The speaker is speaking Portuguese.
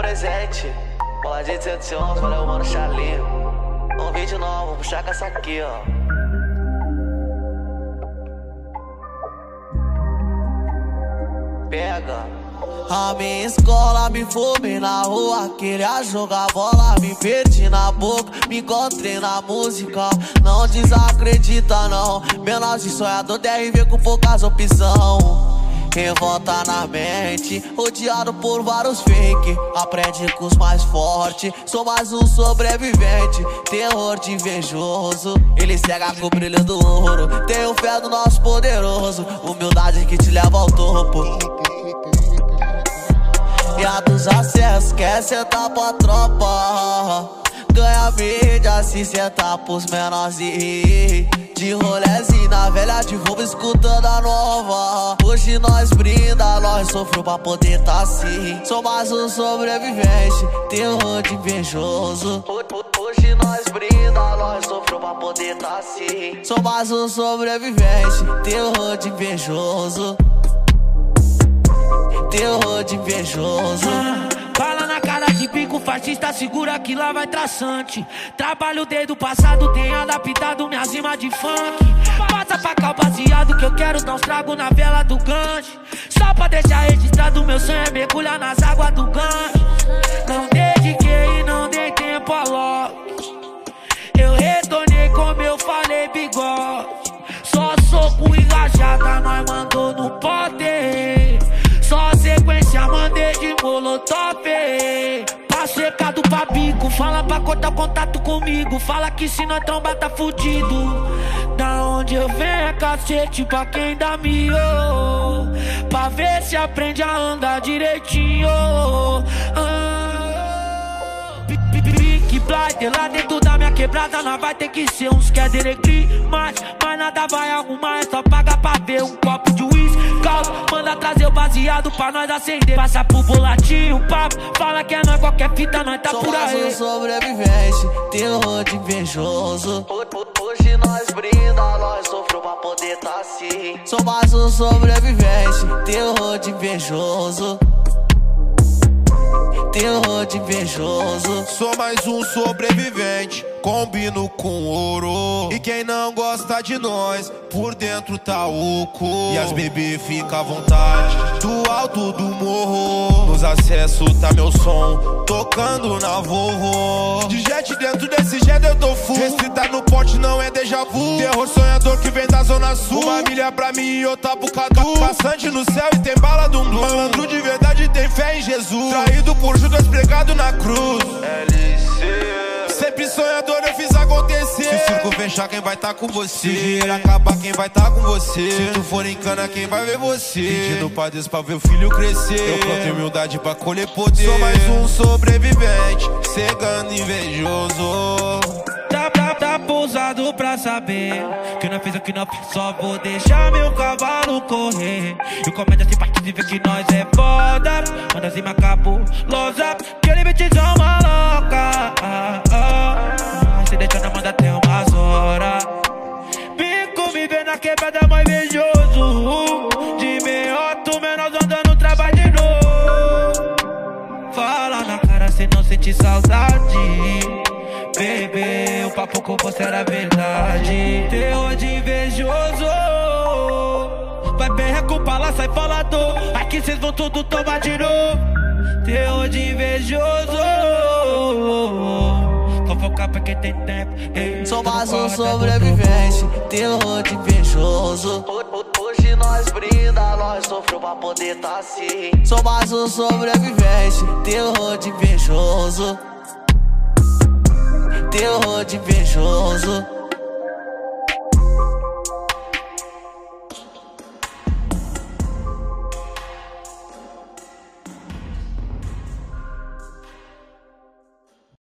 presente. Bola de 111, valeu, mano, Chalinho. Um vídeo novo, vou puxar com essa aqui, ó. Pega. A minha escola me fumei na rua, queria jogar bola, me perdi na boca, me encontrei na música. Não desacredita não, menor de sonhador DRV com poucas opção. Revolta na mente, odiado por vários fake. Aprende com os mais fortes, sou mais um sobrevivente. Terror de invejoso, ele cega com o brilho do ouro. Tenho fé no nosso poderoso, humildade que te leva ao topo. E a dos acessos quer sentar pra tropa, ganha mídia se sentar pros menores e de rolezinho na velha de roubo escutando a nova. Hoje nós brinda, nós sofreu pra poder tá assim. Sou mais um sobrevivente, terror de invejoso. Hoje nós brinda, nós sofreu pra poder tá assim. Sou mais um sobrevivente, terror de invejoso. Terror de invejoso. Fala na cara de pico fascista, segura que lá vai traçante. Trabalho desde o passado, tenho adaptado minhas rimas de funk. Passa pra cá o baseado que eu quero dar uns tragos na vela do gancho. Só pra deixar registrado, meu sonho é mergulhar nas águas do gancho. Não dediquei e não dei tempo a logo. Eu retornei como eu falei, bigode. Só soco e rajada, nós mandou no poder. Só sequência, mandei de molotov. Passo recado pra bico, fala pra cortar o contato comigo. Fala que se nós trombar tá fudido. Da onde eu venho é cacete pra quem dá mio, pra ver se aprende a andar direitinho. Pink Blider lá dentro da minha quebrada, nós vai ter que ser uns quederegri. Mas nada vai arrumar, é só pagar pra ver um copo de uísque. Manda trazer o baseado pra nós acender. Passa pro bolatinho, papo, fala que é nós, qualquer fita, nós tá por aí. Sou mais um sobrevivente, terror de invejoso. Hoje nós brinda, nós sofreu pra poder tá assim. Sou mais um sobrevivente, terror de invejoso. Terror de invejoso. Sou mais um sobrevivente, combino com ouro. E quem não gosta de nós, por dentro tá oco. E as bebê fica à vontade, do alto do morro. Nos acessos tá meu som, tocando na Volvo. De jet dentro desse jet eu tô full. Restrita no pote não é déjà vu. Terror sonhador que vem da zona sul. Uma milha pra mim e outra pro Cadu. Passante no céu e tem bala do mundo. Malandro de verdade tem fé em Jesus. Traído por Judas pregado na cruz. LC. Sempre sonhador eu fiz acontecer. Se o circo fechar, quem vai tá com você? Se dinheiro acabar, quem vai tá com você? Se tu for em cana, quem vai ver você? Pedindo pra Deus pra ver o filho crescer. Eu planto humildade pra colher poder. Sou mais um sobrevivente, cegando invejoso. Tá pousado pra saber que não fez o que não fiz, só vou deixar meu cavalo correr. E comédia sem parte de ver que nós é foda. Manda cima cabulosa, que ele metizão maloca. Se deixa na manda até umas horas. Bico me vê na quebrada mais invejoso. De meioto, menor andando, trabalho de novo. Fala na cara cê não sente saudade. Bebê, o papo com você era verdade. Terror de invejoso. Vai perreco pra lá, sai falador. Aqui cês vão tudo tomar de novo. Terror de invejoso. Fofocar pra quem tem tempo. Sou mais um sobrevivente, terror de invejoso. Hoje nós brinda, nós sofreu pra poder tá assim. Sou mais um sobrevivente, terror de invejoso. Terror de invejoso.